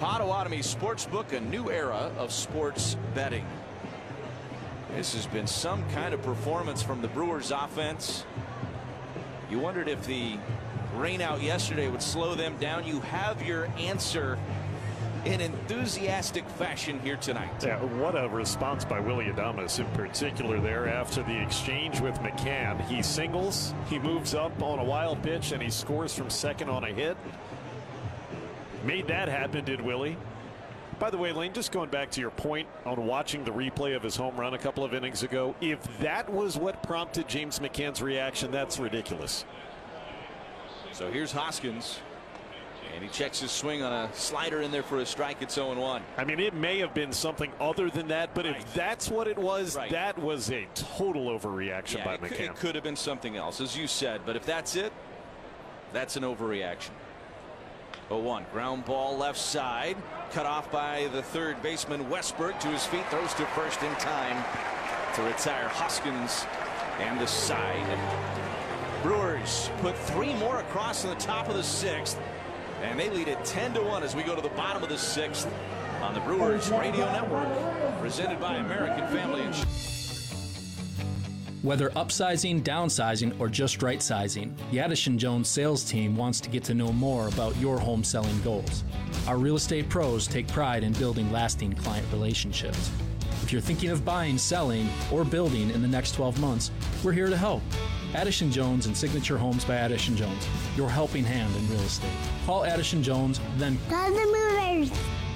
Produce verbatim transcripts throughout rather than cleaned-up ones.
Potawatomi Sportsbook, a new era of sports betting. This has been some kind of performance from the Brewers offense. You wondered if the rain out yesterday would slow them down. You have your answer in enthusiastic fashion here tonight. Yeah, what a response by Willy Adames in particular there after the exchange with McCann. He singles, he moves up on a wild pitch, and he scores from second on a hit. Made that happen, did Willie. By the way, Lane, just going back to your point on watching the replay of his home run a couple of innings ago, if that was what prompted James McCann's reaction, that's ridiculous. So here's Hoskins. And he checks his swing on a slider in there for a strike. It's oh and one. I mean, it may have been something other than that, but right. if that's what it was, right. that was a total overreaction yeah, by it McCann. Could, it could have been something else, as you said. But if that's it, that's an overreaction. oh one. Ground ball left side. Cut off by the third baseman, Westberg, to his feet. Throws to first in time to retire Hoskins and the side. Brewers put three more across in the top of the sixth. And they lead it ten to one as we go to the bottom of the sixth on the Brewers Radio Network, presented by American Family Insurance. Whether upsizing, downsizing, or just right sizing, the Addison Jones sales team wants to get to know more about your home selling goals. Our real estate pros take pride in building lasting client relationships. If you're thinking of buying, selling, or building in the next twelve months, we're here to help. Addison Jones and Signature Homes by Addison Jones, your helping hand in real estate. Call Addison Jones, then call the movers.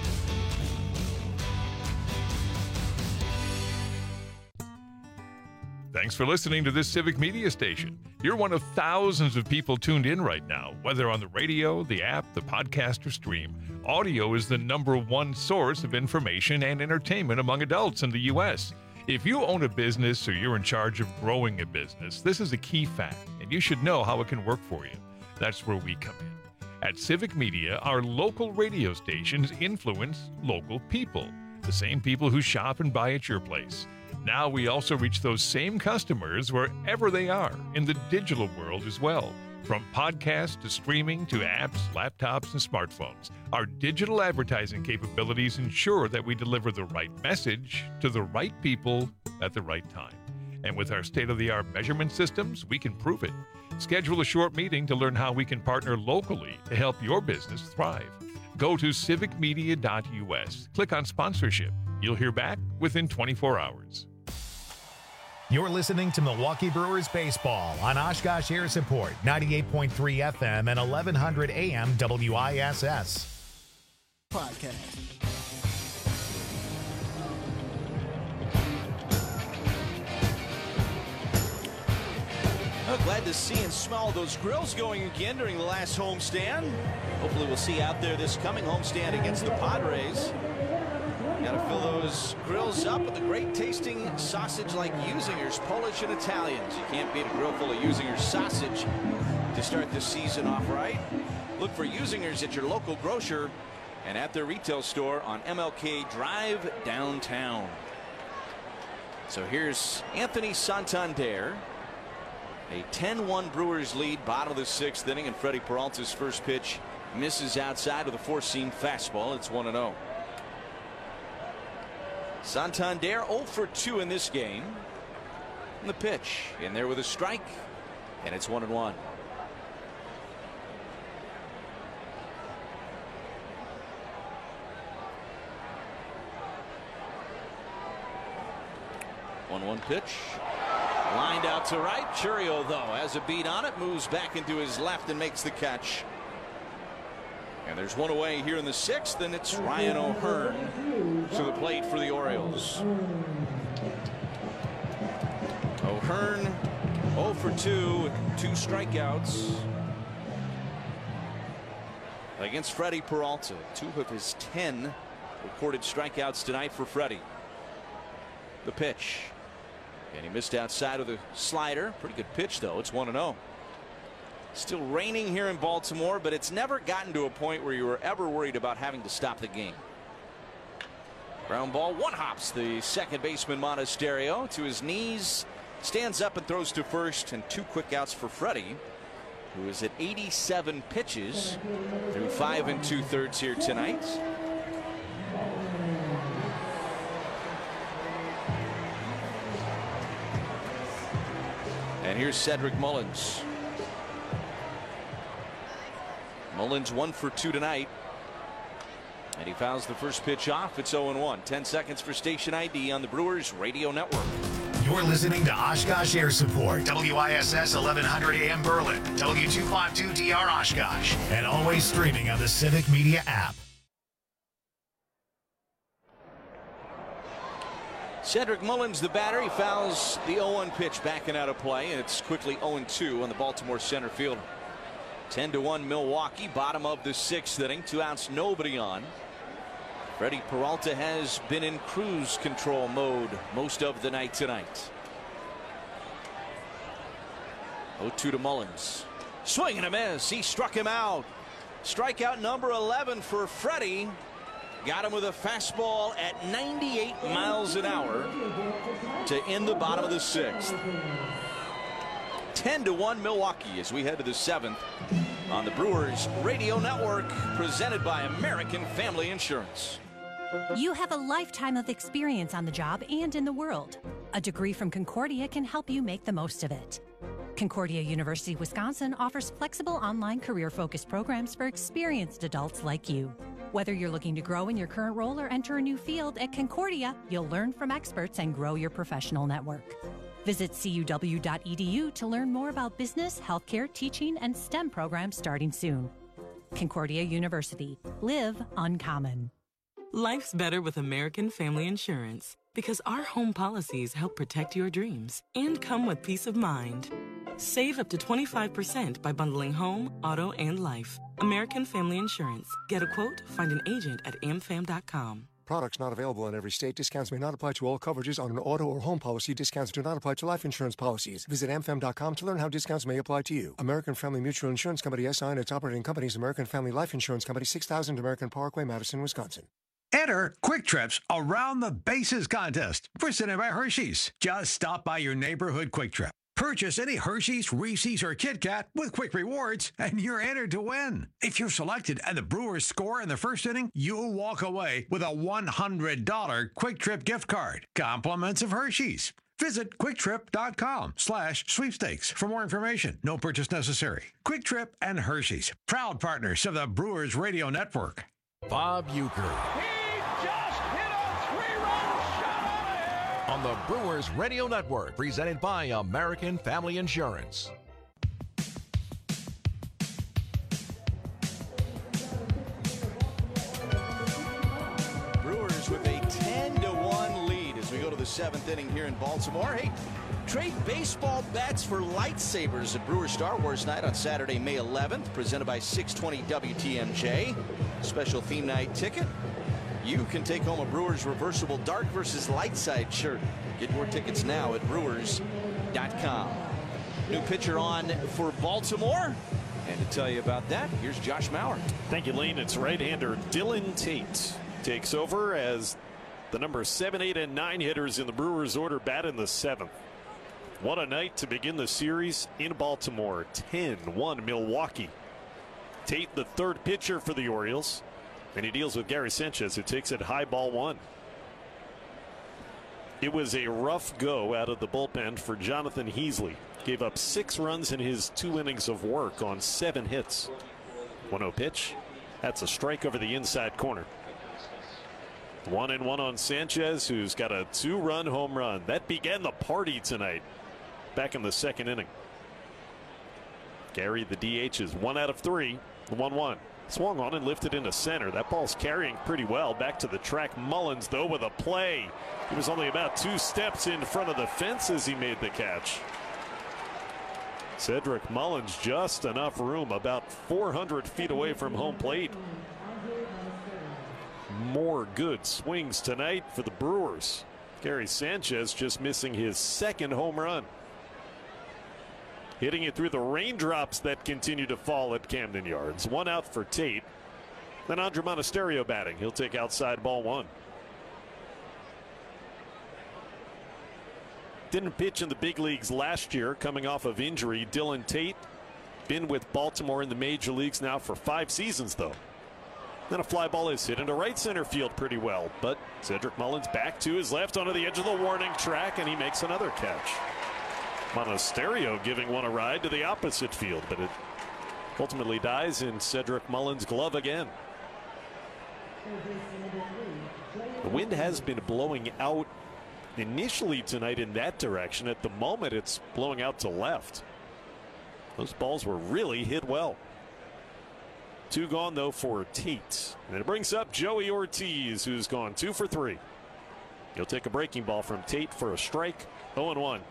Thanks for listening to this Civic Media station. You're one of thousands of people tuned in right now, whether on the radio, the app, the podcast, or stream. Audio is the number one source of information and entertainment among adults in the U S If you own a business or you're in charge of growing a business, this is a key fact, and you should know how it can work for you. That's where we come in. At Civic Media, our local radio stations influence local people, the same people who shop and buy at your place. Now we also reach those same customers wherever they are in the digital world as well. From podcasts to streaming to apps, laptops, and smartphones, our digital advertising capabilities ensure that we deliver the right message to the right people at the right time. And with our state-of-the-art measurement systems, we can prove it. Schedule a short meeting to learn how we can partner locally to help your business thrive. Go to civic media dot U S. Click on sponsorship. You'll hear back within twenty-four hours. You're listening to Milwaukee Brewers Baseball on Oshkosh Air Support, ninety-eight point three F M and eleven hundred A M W I S S. Podcast. Oh, glad to see and smell those grills going again during the last homestand. Hopefully we'll see out there this coming homestand against the Padres. Got to fill those grills up with a great tasting sausage like Usinger's, Polish and Italians. You can't beat a grill full of Usinger's sausage to start the season off right. Look for Usinger's at your local grocer and at their retail store on M L K Drive downtown. So here's Anthony Santander. A ten one Brewers lead, bottom of the sixth inning, and Freddie Peralta's first pitch misses outside of the four-seam fastball. It's one and oh. Santander oh for two in this game. And the pitch in there with a strike, and it's one and one. one one pitch. Lined out to right. Churio, though, has a beat on it, moves back into his left and makes the catch. And there's one away here in the sixth, and it's Ryan O'Hearn to the plate for the Orioles. O'Hearn oh for two, two strikeouts against Freddie Peralta. Two of his ten recorded strikeouts tonight for Freddie. The pitch. And he missed outside of the slider. Pretty good pitch, though. It's one and oh. Still raining here in Baltimore, but it's never gotten to a point where you were ever worried about having to stop the game. Ground ball, one hops the second baseman Monasterio to his knees, stands up and throws to first, and two quick outs for Freddie, who is at eighty-seven pitches through five and two thirds here tonight. And here's Cedric Mullins. Mullins one for two tonight. And he fouls the first pitch off. It's oh and one. ten seconds for station I D on the Brewers Radio Network. You're listening to Oshkosh Air Support, W I S S eleven hundred A M Berlin, W two fifty-two D R Oshkosh, and always streaming on the Civic Media app. Cedric Mullins, the batter, he fouls the oh one pitch backing out of play, and it's quickly oh and two on the Baltimore center field. ten to one Milwaukee, bottom of the sixth inning, two outs, nobody on. Freddie Peralta has been in cruise control mode most of the night tonight. oh two to Mullins. Swing and a miss. He struck him out. Strikeout number eleven for Freddie. Got him with a fastball at ninety-eight miles an hour to end the bottom of the sixth. ten to one Milwaukee as we head to the seventh on the Brewers Radio Network, presented by American Family Insurance. You have a lifetime of experience on the job and in the world. A degree from Concordia can help you make the most of it. Concordia University Wisconsin offers flexible online career-focused programs for experienced adults like you. Whether you're looking to grow in your current role or enter a new field, at Concordia, you'll learn from experts and grow your professional network. Visit C U W dot E D U to learn more about business, healthcare, teaching, and STEM programs starting soon. Concordia University. Live uncommon. Life's better with American Family Insurance because our home policies help protect your dreams and come with peace of mind. Save up to twenty-five percent by bundling home, auto, and life. American Family Insurance. Get a quote, find an agent at am fam dot com. Products not available in every state. Discounts may not apply to all coverages on an auto or home policy. Discounts do not apply to life insurance policies. Visit am fam dot com to learn how discounts may apply to you. American Family Mutual Insurance Company S I and its operating companies, American Family Life Insurance Company, six thousand American Parkway, Madison, Wisconsin. Enter Quick Trip's Around the Bases contest presented by Hershey's. Just stop by your neighborhood Quick Trip. Purchase any Hershey's, Reese's, or Kit Kat with Quick Rewards, and you're entered to win. If you're selected and the Brewers score in the first inning, you'll walk away with a one hundred dollars Quick Trip gift card. Compliments of Hershey's. Visit quick trip dot com slash sweepstakes for more information. No purchase necessary. Quick Trip and Hershey's, proud partners of the Brewers Radio Network. Bob Uecker. On the Brewers Radio Network, presented by American Family Insurance. Brewers with a ten to one lead as we go to the seventh inning here in Baltimore. Hey, trade baseball bats for lightsabers at Brewers Star Wars Night on Saturday, May eleventh, presented by six twenty W T M J. Special theme night ticket. You can take home a Brewers reversible dark versus light side shirt. Get your tickets now at brewers dot com. New pitcher on for Baltimore. And to tell you about that, here's Josh Mauer. Thank you, Lane. It's right-hander Dylan Tate takes over as the number seven, eight, and nine hitters in the Brewers order bat in the seventh. What a night to begin the series in Baltimore. ten one Milwaukee. Tate, the third pitcher for the Orioles. And he deals with Gary Sanchez, who takes it high, ball one. It was a rough go out of the bullpen for Jonathan Heasley. Gave up six runs in his two innings of work on seven hits. one oh pitch. That's a strike over the inside corner. One and one on Sanchez, who's got a two-run home run. That began the party tonight, back in the second inning. Gary, the D H, is one out of three. one one. Swung on and lifted into center. That ball's carrying pretty well. Back to the track. Mullins, though, with a play. He was only about two steps in front of the fence as he made the catch. Cedric Mullins, just enough room, about four hundred feet away from home plate. More good swings tonight for the Brewers. Gary Sanchez just missing his second home run. Hitting it through the raindrops that continue to fall at Camden Yards. One out for Tate. Then Andre Monasterio batting. He'll take outside, ball one. Didn't pitch in the big leagues last year, coming off of injury. Dylan Tate, been with Baltimore in the major leagues now for five seasons, though. Then a fly ball is hit into right center field pretty well. But Cedric Mullins back to his left onto the edge of the warning track, and he makes another catch. Monasterio giving one a ride to the opposite field, but it ultimately dies in Cedric Mullins' glove again. The wind has been blowing out initially tonight in that direction. At the moment, it's blowing out to left. Those balls were really hit well. Two gone, though, for Tate. And it brings up Joey Ortiz, who's gone two for three. He'll take a breaking ball from Tate for a strike. oh and one.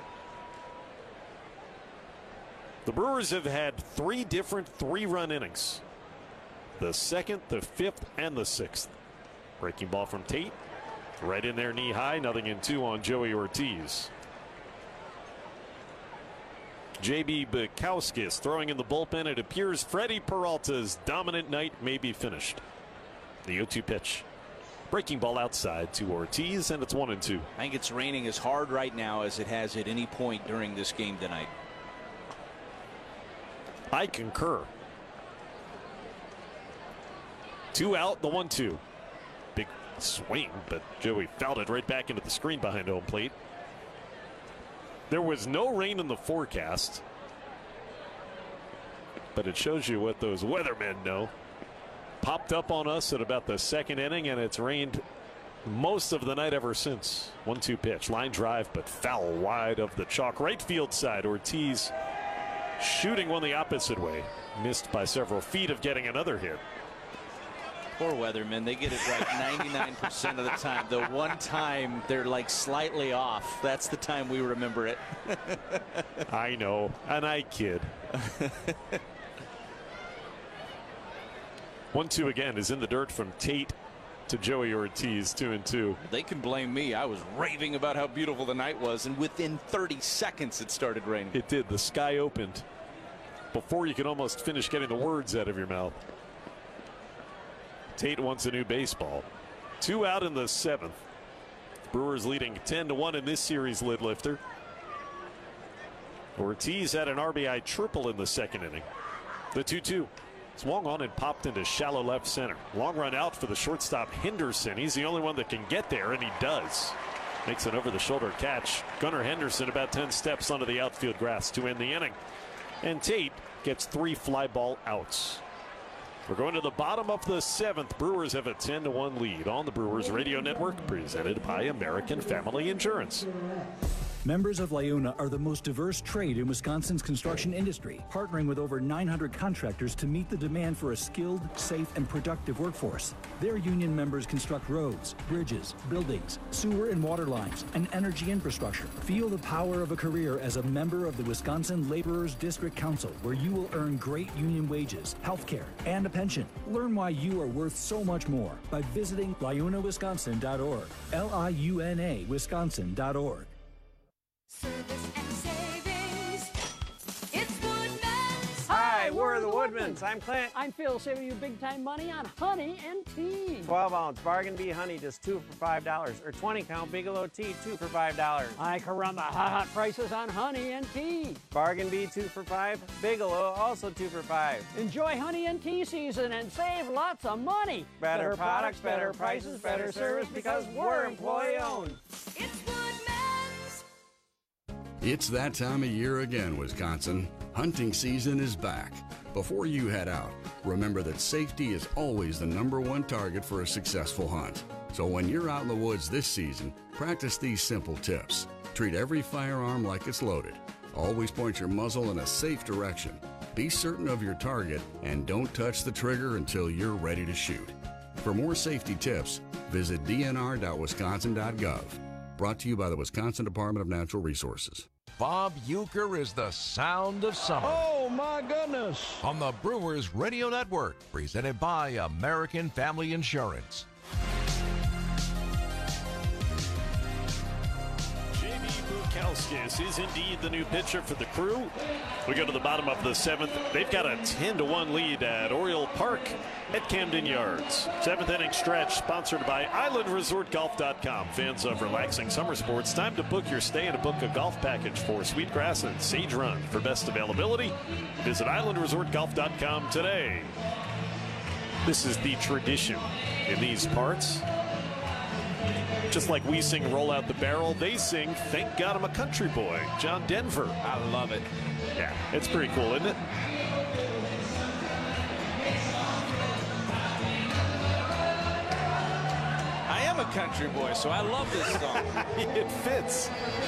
The Brewers have had three different three-run innings. The second, the fifth, and the sixth. Breaking ball from Tate. Right in there, knee high. Nothing in two on Joey Ortiz. J B Bukowskis throwing in the bullpen. It appears Freddie Peralta's dominant night may be finished. The oh two pitch. Breaking ball outside to Ortiz, and it's one and two. I think it's raining as hard right now as it has at any point during this game tonight. I concur. Two out, the one two. Big swing, but Joey fouled it right back into the screen behind home plate. There was no rain in the forecast, but it shows you what those weathermen know. Popped up on us at about the second inning, and it's rained most of the night ever since. one two pitch, line drive, but foul wide of the chalk right field side. Ortiz shooting one the opposite way, missed by several feet of getting another hit. Poor weathermen, they get it right ninety-nine percent of the time. The one time they're like slightly off, that's the time we remember it. I know, and I kid. one two again is in the dirt from Tate to Joey Ortiz, two and two. They can blame me. I was raving about how beautiful the night was, and within thirty seconds it started raining. It did. The sky opened before you could almost finish getting the words out of your mouth. Tate wants a new baseball. Two out in the seventh. Brewers leading ten to one in this series, lid lifter. Ortiz had an R B I triple in the second inning. The two two. Swung on and popped into shallow left center. Long run out for the shortstop Henderson. He's the only one that can get there, and he does. Makes an over-the-shoulder catch. Gunnar Henderson about ten steps onto the outfield grass to end the inning. And Tate gets three fly ball outs. We're going to the bottom of the seventh. Brewers have a ten to one lead on the Brewers Radio Network, presented by American Family Insurance. Members of LIUNA are the most diverse trade in Wisconsin's construction industry, partnering with over nine hundred contractors to meet the demand for a skilled, safe, and productive workforce. Their union members construct roads, bridges, buildings, sewer and water lines, and energy infrastructure. Feel the power of a career as a member of the Wisconsin Laborers District Council, where you will earn great union wages, health care, and a pension. Learn why you are worth so much more by visiting liuna wisconsin dot org. L I U N A Wisconsin dot org. Service and savings. It's Woodman's. Hi, we're the Woodmans. I'm Clint. I'm Phil, saving you big time money on honey and tea. twelve ounce Bargain Bee honey, just two for five dollars. Or twenty count Bigelow tea, two for five dollars. I can run the hot, hot prices on honey and tea. Bargain Bee, two for five. Bigelow, also two for five. Enjoy honey and tea season and save lots of money. Better, better products, better prices, better service, because we're employee owned. It's Woodman's. It's that time of year again, Wisconsin. Hunting season is back. Before you head out, remember that safety is always the number one target for a successful hunt. So when you're out in the woods this season, practice these simple tips. Treat every firearm like it's loaded. Always point your muzzle in a safe direction. Be certain of your target and don't touch the trigger until you're ready to shoot. For more safety tips, visit d n r dot wisconsin dot gov. Brought to you by the Wisconsin Department of Natural Resources. Bob Uecker is the sound of summer. Oh, my goodness. On the Brewers Radio Network, presented by American Family Insurance. J B Bukowskis is indeed the new pitcher for the Crew. We go to the bottom of the seventh. They've got a ten to one lead at Oriole Park at Camden Yards. Seventh inning stretch sponsored by island resort golf dot com. Fans of relaxing summer sports, time to book your stay and to book a golf package for Sweetgrass and Sage Run. For best availability, visit island resort golf dot com today. This is the tradition in these parts. Just like we sing Roll Out the Barrel, they sing Thank God I'm a Country Boy. John Denver. I love it. Yeah, it's pretty cool, isn't it? I am a country boy, so I love this song. It fits.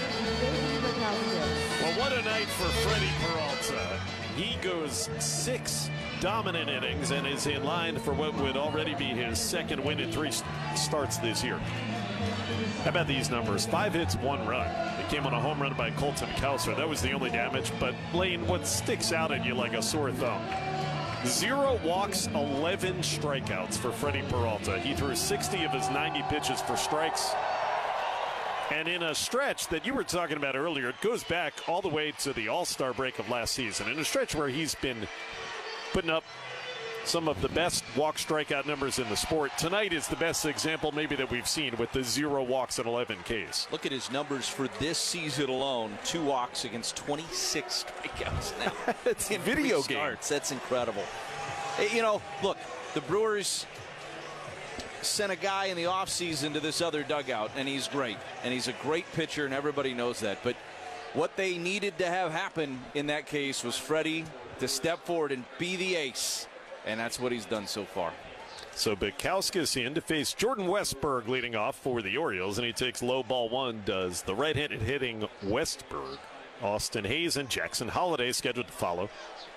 Well, what a night for Freddie Peralta. He goes six dominant innings and is in line for what would already be his second win in three starts this year. How about these numbers? Five hits, one run. It came on a home run by Colton Cowser. That was the only damage. But, Lane, what sticks out at you like a sore thumb? Zero walks, eleven strikeouts for Freddie Peralta. He threw sixty of his ninety pitches for strikes. And in a stretch that you were talking about earlier, it goes back all the way to the All-Star break of last season. In a stretch where he's been putting up some of the best walk strikeout numbers in the sport. Tonight is the best example maybe that we've seen with the zero walks and eleven Ks. Look at his numbers for this season alone. Two walks against twenty-six strikeouts now. It's a video game. Starts. That's incredible. You know, look, the Brewers sent a guy in the offseason to this other dugout, and he's great. And he's a great pitcher, and everybody knows that. But what they needed to have happen in that case was Freddie to step forward and be the ace. And that's what he's done so far. So Bukowskis in to face Jordan Westberg leading off for the Orioles, and he takes low ball one, does the right-handed hitting Westberg. Austin Hayes and Jackson Holliday scheduled to follow.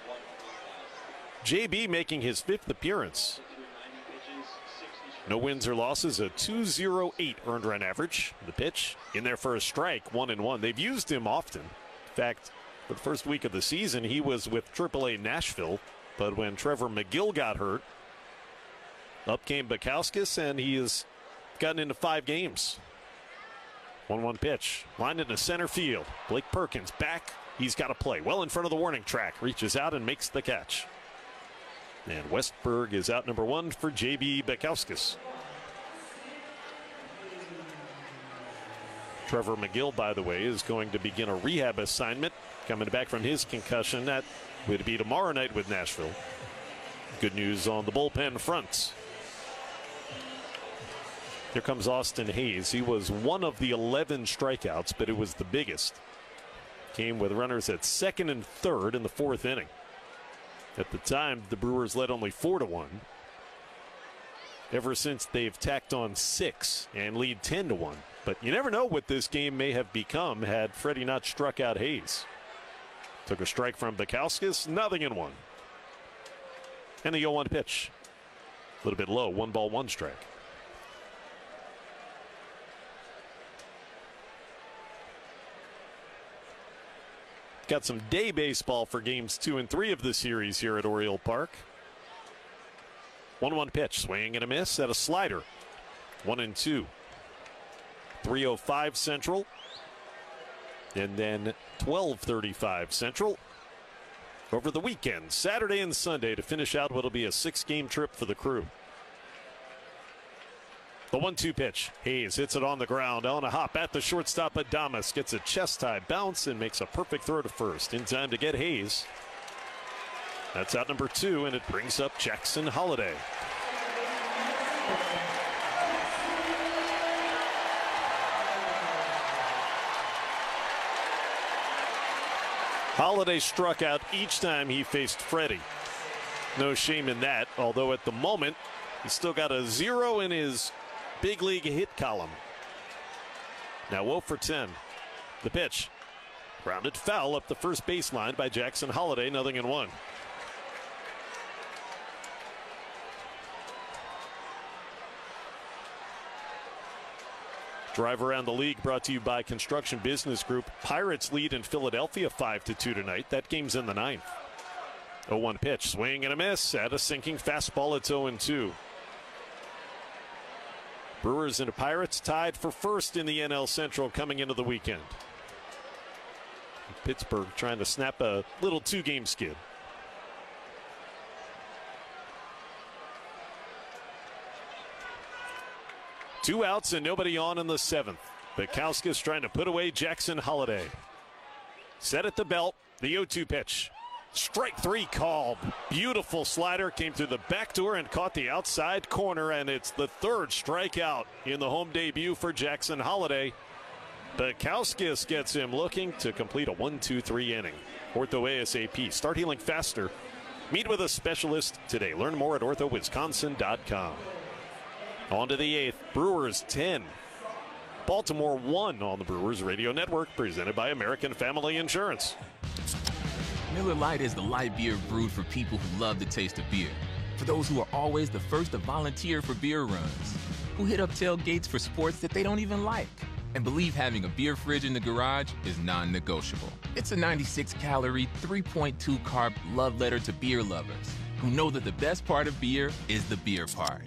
J B making his fifth appearance. No wins or losses, a two point oh eight earned run average. The pitch in there for a strike, one and one. They've used him often. In fact, for the first week of the season, he was with triple A Nashville. But when Trevor McGill got hurt, up came Bukowskis, and he has gotten into five games. one one pitch, lined into center field. Blake Perkins back. He's got to play well in front of the warning track. Reaches out and makes the catch. And Westberg is out number one for J B Bukowskis. Trevor McGill, by the way, is going to begin a rehab assignment coming back from his concussion. That would be tomorrow night with Nashville. Good news on the bullpen front. Here comes Austin Hayes. He was one of the eleven strikeouts, but it was the biggest. Came with runners at second and third in the fourth inning. At the time, the Brewers led only four to one. Ever since, they've tacked on six and lead ten to one. But you never know what this game may have become had Freddie not struck out Hayes. Took a strike from Bukowskis, nothing in one. And the oh one pitch. A little bit low, one ball, one strike. Got some day baseball for games two and three of the series here at Oriole Park. one one pitch, swing and a miss at a slider. One and two. three oh five Central. And then twelve thirty-five Central. Over the weekend, Saturday and Sunday, to finish out what will be a six-game trip for the crew. The one two pitch. Hayes hits it on the ground on a hop at the shortstop. Adames gets a chest-high bounce and makes a perfect throw to first in time to get Hayes. That's out number two, and it brings up Jackson Holliday. Holliday struck out each time he faced Freddie. No shame in that, although at the moment, he's still got a zero in his big league hit column. Now oh for ten. The pitch. Grounded foul up the first baseline by Jackson Holliday, nothing in one. Drive around the league brought to you by Construction Business Group. Pirates lead in Philadelphia five to two tonight. That game's in the ninth. oh one pitch, swing and a miss at a sinking fastball. It's oh and two. Brewers and Pirates tied for first in the N L Central coming into the weekend. Pittsburgh trying to snap a little two-game skid. Two outs and nobody on in the seventh. Bukowskis trying to put away Jackson Holliday. Set at the belt. The oh two pitch. Strike three called. Beautiful slider came through the back door and caught the outside corner, and it's the third strikeout in the home debut for Jackson Holliday. Bukowskis gets him looking to complete a one two three inning. Ortho ASAP. Start healing faster. Meet with a specialist today. Learn more at ortho wisconsin dot com. On to the eighth. Brewers ten. Baltimore one on the Brewers Radio Network, presented by American Family Insurance. Miller Lite is the light beer brewed for people who love the taste of beer. For those who are always the first to volunteer for beer runs, who hit up tailgates for sports that they don't even like, and believe having a beer fridge in the garage is non-negotiable. It's a ninety-six calorie, three point two carb love letter to beer lovers who know that the best part of beer is the beer part.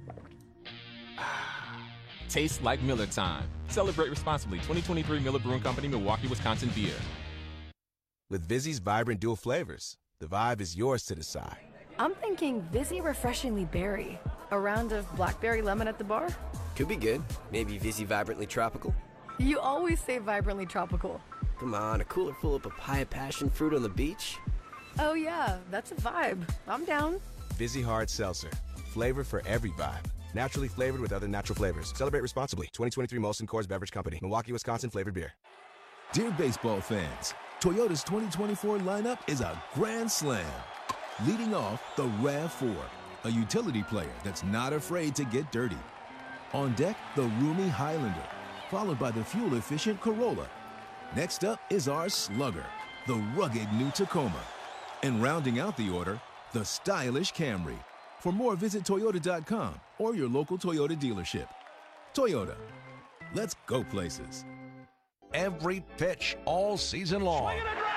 Tastes like Miller time. Celebrate responsibly. twenty twenty-three Miller Brewing Company, Milwaukee, Wisconsin beer. With Vizzy's vibrant dual flavors, the vibe is yours to decide. I'm thinking Vizzy Refreshingly Berry. A round of blackberry lemon at the bar? Could be good. Maybe Vizzy Vibrantly Tropical. You always say vibrantly tropical. Come on, a cooler full of papaya passion fruit on the beach? Oh yeah, that's a vibe. I'm down. Vizzy Hard Seltzer. Flavor for every vibe. Naturally flavored with other natural flavors. Celebrate responsibly. twenty twenty-three Molson Coors Beverage Company. Milwaukee, Wisconsin flavored beer. Dear baseball fans, Toyota's twenty twenty-four lineup is a grand slam. Leading off, the RAV four, a utility player that's not afraid to get dirty. On deck, the roomy Highlander, followed by the fuel-efficient Corolla. Next up is our slugger, the rugged new Tacoma. And rounding out the order, the stylish Camry. For more, visit Toyota dot com or your local Toyota dealership. Toyota, let's go places. Every pitch all season long.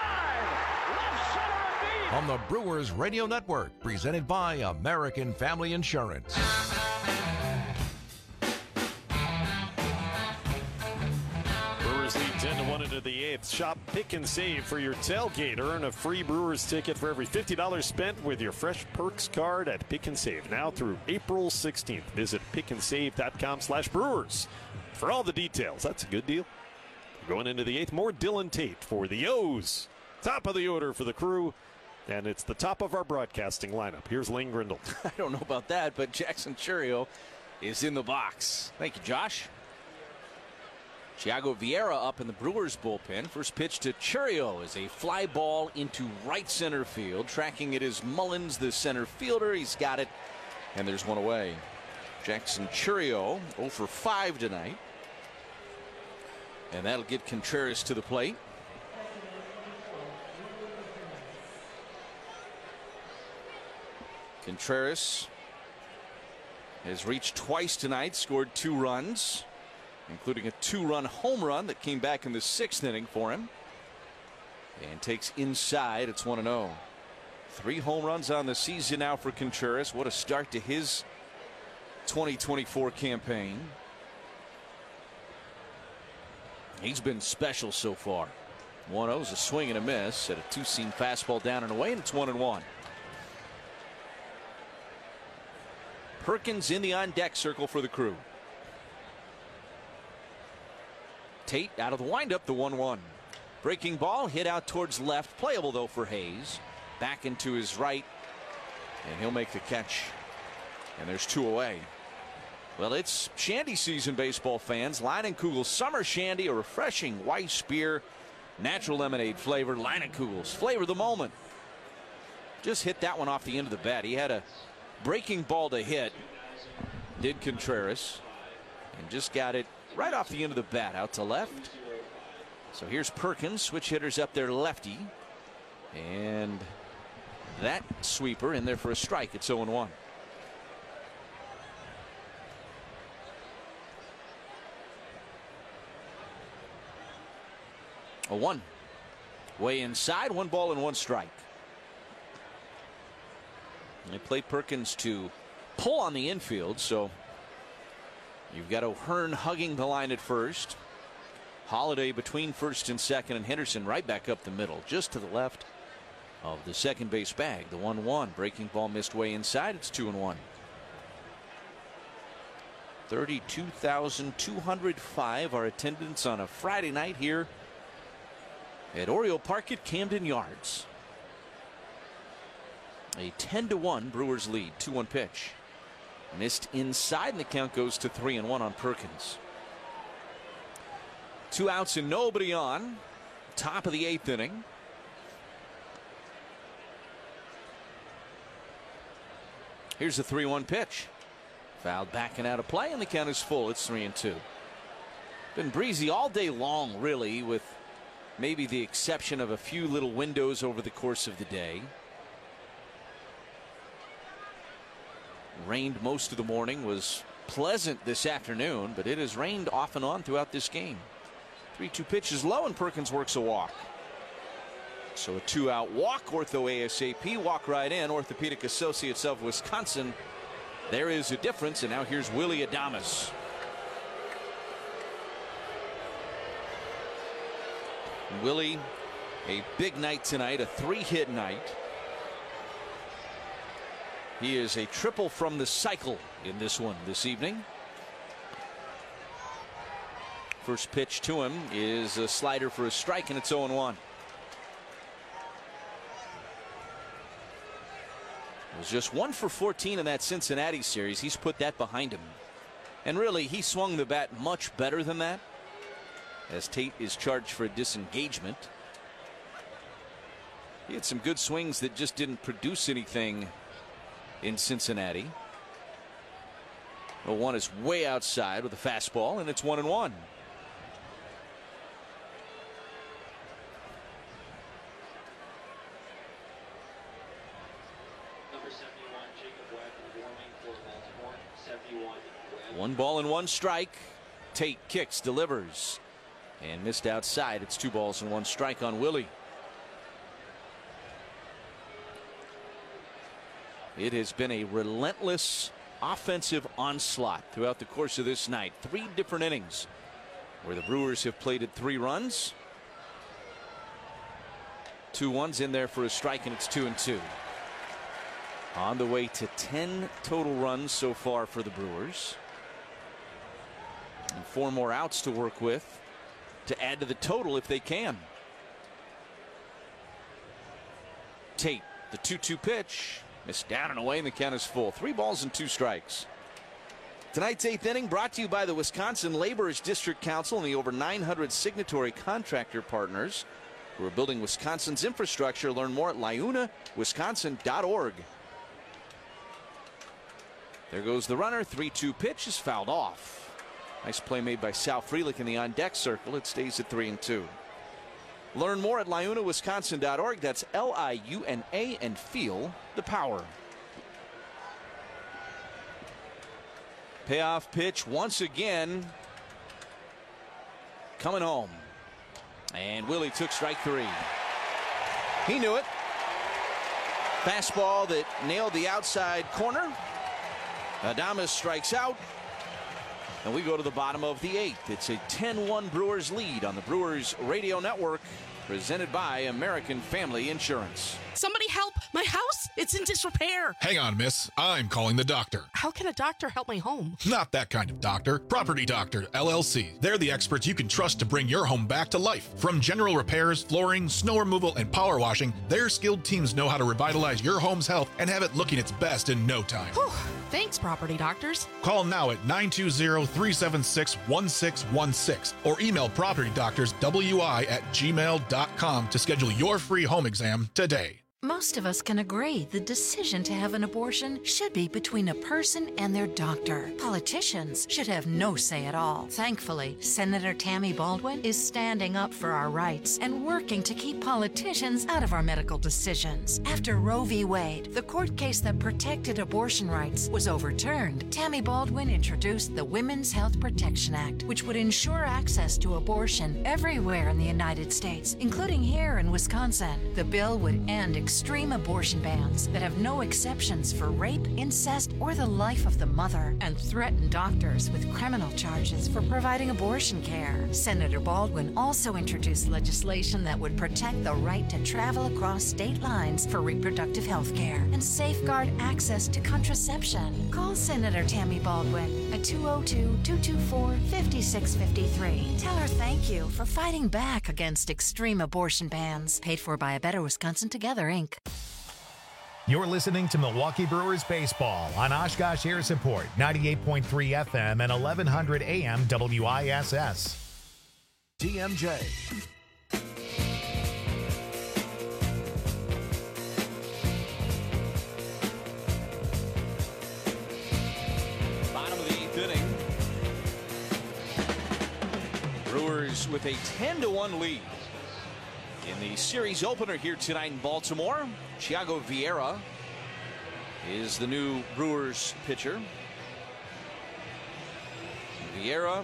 On the Brewers Radio Network, presented by American Family Insurance. Brewers lead ten to one into the eighth. Shop Pick and Save for your tailgate. Earn a free Brewers ticket for every fifty dollars spent with your Fresh Perks card at Pick and Save. Now through April sixteenth. Visit pick and save dot com slash Brewers for all the details. That's a good deal. Going into the eighth, more Dylan Tate for the O's. Top of the order for the Crew. And it's the top of our broadcasting lineup. Here's Lane Grindle. I don't know about that, but Jackson Chourio is in the box. Thank you, Josh. Thiago Vieira up in the Brewers bullpen. First pitch to Chourio is a fly ball into right center field. Tracking it is Mullins, the center fielder. He's got it, and there's one away. Jackson Chourio oh for five tonight. And that'll get Contreras to the plate. Contreras has reached twice tonight, scored two runs, including a two-run home run that came back in the sixth inning for him. And takes inside. It's one and oh. Three home runs on the season now for Contreras. What a start to his twenty twenty-four campaign. He's been special so far. one oh is a swing and a miss at a two-seam fastball down and away, and it's one and one. Perkins in the on-deck circle for the Crew. Tate out of the windup, the one one. Breaking ball hit out towards left. Playable, though, for Hayes. Back into his right, and he'll make the catch. And there's two away. Well, it's Shandy season, baseball fans. Leinenkugel Summer Shandy, a refreshing Weiss beer, natural lemonade flavor. Leinenkugel's flavor the moment. Just hit that one off the end of the bat. He had a breaking ball to hit, did Contreras, and just got it right off the end of the bat out to left. So here's Perkins, switch hitters up there, lefty, and that sweeper in there for a strike. It's oh and one. A one. Way inside, one ball and one strike. They play Perkins to pull on the infield, so you've got O'Hearn hugging the line at first. Holiday between first and second, and Henderson right back up the middle, just to the left of the second base bag. The one one. Breaking ball missed way inside. It's two and one. thirty-two thousand two hundred five our attendance on a Friday night here at Oriole Park at Camden Yards. A ten to one Brewers lead. two one pitch. Missed inside, and the count goes to three and one on Perkins. Two outs and nobody on. Top of the eighth inning. Here's a three one pitch. Fouled back and out of play, and the count is full. It's three and two. Been breezy all day long, really, with maybe the exception of a few little windows over the course of the day. Rained most of the morning, was pleasant this afternoon, but it has rained off and on throughout this game. three two pitch is low, and Perkins works a walk. So a two-out walk, Ortho ASAP, walk right in. Orthopedic Associates of Wisconsin. There is a difference, and now here's Willy Adames. Willie, a big night tonight, a three-hit night. He is a triple from the cycle in this one this evening. First pitch to him is a slider for a strike, and it's oh and one. It was just one for fourteen in that Cincinnati series. He's put that behind him. And really, he swung the bat much better than that, as Tate is charged for a disengagement. He had some good swings that just didn't produce anything in Cincinnati. The one is way outside with a fastball, and it's one and one. One ball and one strike. Tate kicks, delivers, and missed outside. It's two balls and one strike on Willie. It has been a relentless offensive onslaught throughout the course of this night. Three different innings where the Brewers have plated three runs. Two ones in there for a strike, and it's two and two. On the way to ten total runs so far for the Brewers. And four more outs to work with to add to the total if they can. Tate, the two two pitch. Missed down and away, and the count is full. Three balls and two strikes. Tonight's eighth inning brought to you by the Wisconsin Laborers District Council and the over nine hundred signatory contractor partners who are building Wisconsin's infrastructure. Learn more at Liuna Wisconsin dot org. There goes the runner. three two pitch is fouled off. Nice play made by Sal Frelick in the on-deck circle. It stays at three and two. Learn more at Liuna Wisconsin dot org. That's L I U N A, and feel the power. Payoff pitch once again. Coming home. And Willie took strike three. He knew it. Fastball that nailed the outside corner. Adames strikes out. And we go to the bottom of the eighth. It's a ten one Brewers lead on the Brewers Radio Network, presented by American Family Insurance. Somebody help! My house! It's in disrepair! Hang on, miss. I'm calling the doctor. How can a doctor help my home? Not that kind of doctor. Property Doctor, L L C. They're the experts you can trust to bring your home back to life. From general repairs, flooring, snow removal, and power washing, their skilled teams know how to revitalize your home's health and have it looking its best in no time. Whew. Thanks, Property Doctors. Call now at nine two zero, three seven six, one six one six or email property doctors w i at gmail dot com to schedule your free home exam today. Most of us can agree the decision to have an abortion should be between a person and their doctor. Politicians should have no say at all. Thankfully, Senator Tammy Baldwin is standing up for our rights and working to keep politicians out of our medical decisions. After Roe v. Wade, the court case that protected abortion rights, was overturned, Tammy Baldwin introduced the Women's Health Protection Act, which would ensure access to abortion everywhere in the United States, including here in Wisconsin. The bill would end extreme abortion bans that have no exceptions for rape, incest, or the life of the mother, and threaten doctors with criminal charges for providing abortion care. Senator Baldwin also introduced legislation that would protect the right to travel across state lines for reproductive health care and safeguard access to contraception. Call Senator Tammy Baldwin at two oh two, two two four, five six five three. Tell her thank you for fighting back against extreme abortion bans. Paid for by A Better Wisconsin Together, Incorporated. You're listening to Milwaukee Brewers baseball on Oshkosh Air Support, ninety-eight point three F M and eleven hundred A M W I S S. T M J. Bottom of the eighth inning. Brewers with a ten to one lead. In the series opener here tonight in Baltimore, Thiago Vieira is the new Brewers pitcher. Vieira,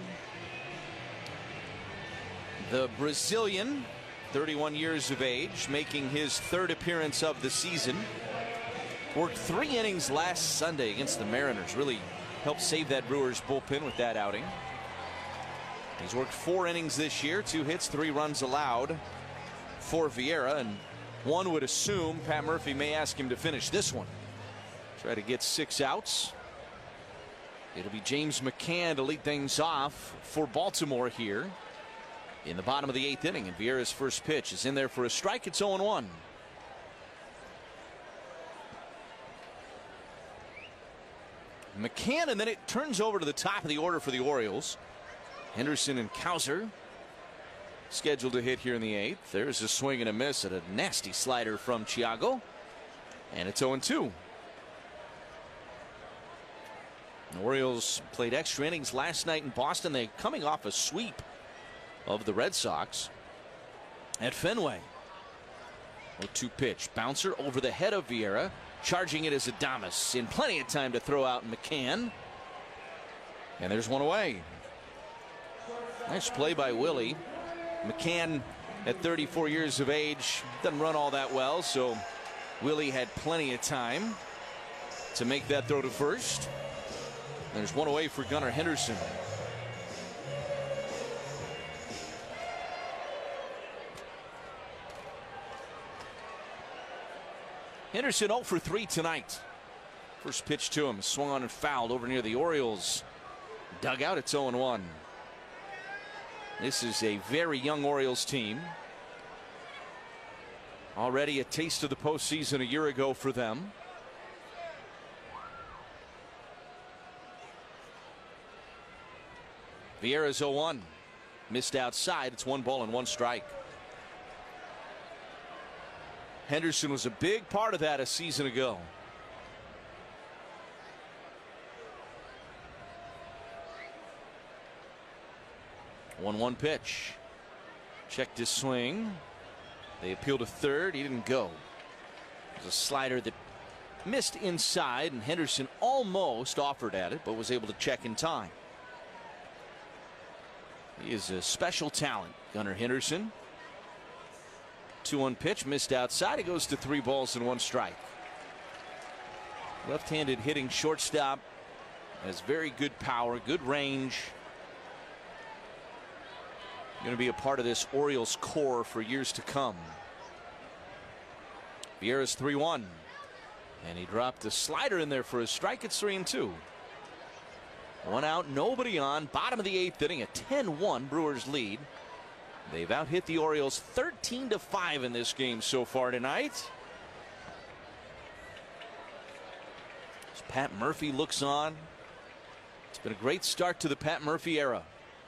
the Brazilian, thirty-one years of age, making his third appearance of the season. Worked three innings last Sunday against the Mariners. Really helped save that Brewers bullpen with that outing. He's worked four innings this year, two hits, three runs allowed for Vieira, and one would assume Pat Murphy may ask him to finish this one. Try to get six outs. It'll be James McCann to lead things off for Baltimore here in the bottom of the eighth inning, and Vieira's first pitch is in there for a strike. It's oh one. McCann, and then it turns over to the top of the order for the Orioles. Henderson and Cowser scheduled to hit here in the eighth. There's a swing and a miss at a nasty slider from Thiago. And it's oh two. The Orioles played extra innings last night in Boston. They're coming off a sweep of the Red Sox at Fenway. oh two pitch. Bouncer over the head of Vieira. Charging it as Adames. In plenty of time to throw out McCann. And there's one away. Nice play by Willie. McCann, at thirty-four years of age, doesn't run all that well, so Willie had plenty of time to make that throw to first. There's one away for Gunnar Henderson. Henderson oh for three tonight. First pitch to him, swung on and fouled over near the Orioles dugout. It's oh one. This is a very young Orioles team. Already a taste of the postseason a year ago for them. Vieira's oh one. Missed outside. It's one ball and one strike. Henderson was a big part of that a season ago. one one pitch. Checked his swing. They appealed to third. He didn't go. It was a slider that missed inside, and Henderson almost offered at it, but was able to check in time. He is a special talent, Gunnar Henderson. two one pitch, missed outside. He goes to three balls and one strike. Left-handed hitting shortstop. Has very good power, good range. Going to be a part of this Orioles core for years to come. Vieira's three one. And he dropped a slider in there for a strike. It's three and two. One out, nobody on. Bottom of the eighth inning, a ten one Brewers lead. They've out-hit the Orioles thirteen to five in this game so far tonight. As Pat Murphy looks on. It's been a great start to the Pat Murphy era.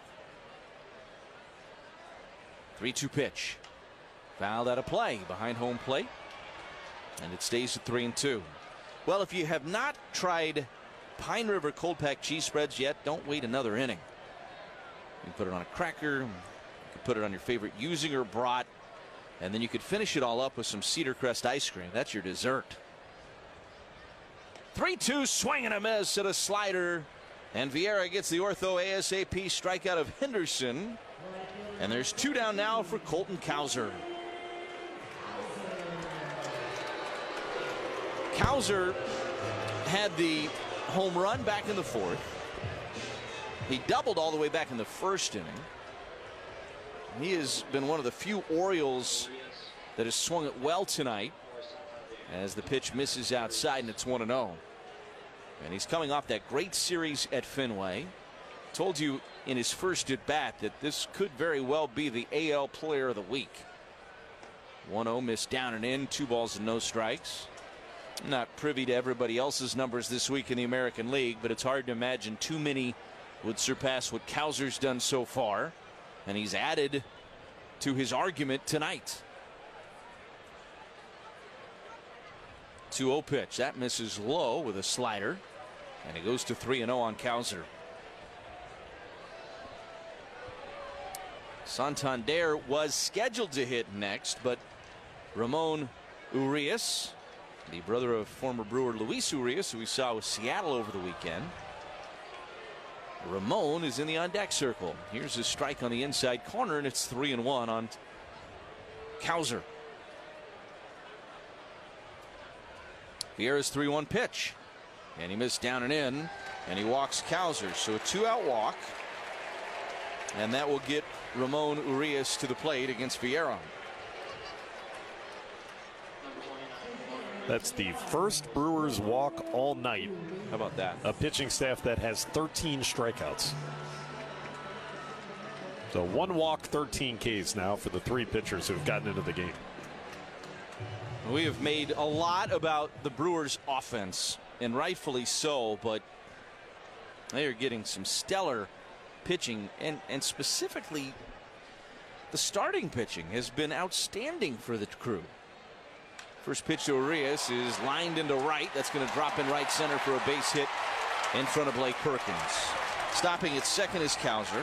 three two pitch. Fouled out of play behind home plate. And it stays at three and two. Well, if you have not tried Pine River cold pack cheese spreads yet, don't wait another inning. You can put it on a cracker. You can put it on your favorite Usinger brat. And then you could finish it all up with some Cedar Crest ice cream. That's your dessert. three two swing and a miss at a slider. And Vieira gets the ortho ASAP strikeout of Henderson. And there's two down now for Colton Cowser. Cowser had the home run back in the fourth. He doubled all the way back in the first inning. He has been one of the few Orioles that has swung it well tonight as the pitch misses outside, and it's one and oh. And he's coming off that great series at Fenway. Told you in his first at bat that this could very well be the A L Player of the Week. one oh, missed down and in, two balls and no strikes. I'm not privy to everybody else's numbers this week in the American League, but it's hard to imagine too many would surpass what Cowser's done so far. And he's added to his argument tonight. two oh pitch. That misses low with a slider. And he goes to three and oh on Cowser. Santander was scheduled to hit next, but Ramon Urias, the brother of former Brewer Luis Urias, who we saw with Seattle over the weekend. Ramon is in the on-deck circle. Here's his strike on the inside corner, and it's three and one on Cowser. Vieira's three one pitch, and he missed down and in, and he walks Cowser. So a two-out walk, and that will get Ramon Urias to the plate against Vieira. That's the first Brewers walk all night. How about that? A pitching staff that has thirteen strikeouts. So one walk, thirteen Ks now for the three pitchers who have gotten into the game. We have made a lot about the Brewers' offense, and rightfully so, but they are getting some stellar pitching, and, and specifically the starting pitching has been outstanding for the Crew. First pitch to Urias is lined into right. That's going to drop in right center for a base hit in front of Blake Perkins. Stopping at second is Cowser.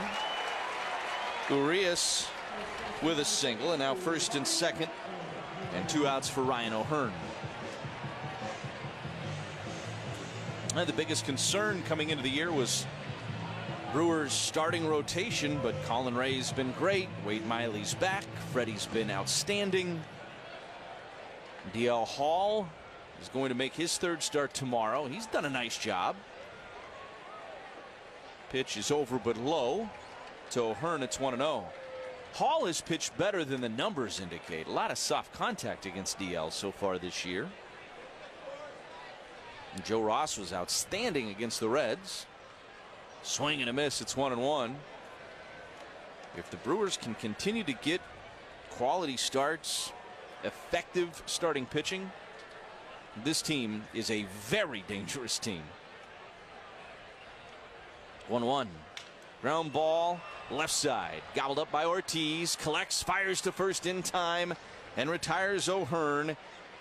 Urias with a single, and now first and second, and two outs for Ryan O'Hearn. And the biggest concern coming into the year was Brewers' starting rotation, but Colin Ray's been great. Wade Miley's back. Freddie's been outstanding. D L Hall is going to make his third start tomorrow. He's done a nice job. Pitch is over but low to O'Hearn. It's one and oh. Hall has pitched better than the numbers indicate. A lot of soft contact against D L so far this year. And Joe Ross was outstanding against the Reds. Swing and a miss. It's one and one. If the Brewers can continue to get quality starts, effective starting pitching, this team is a very dangerous team. one one. Ground ball, left side. Gobbled up by Ortiz. Collects, fires to first in time, and retires O'Hearn.